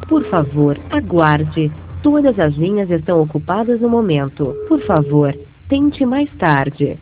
Por favor, aguarde. Todas as linhas estão ocupadas no momento. Por favor, tente mais tarde.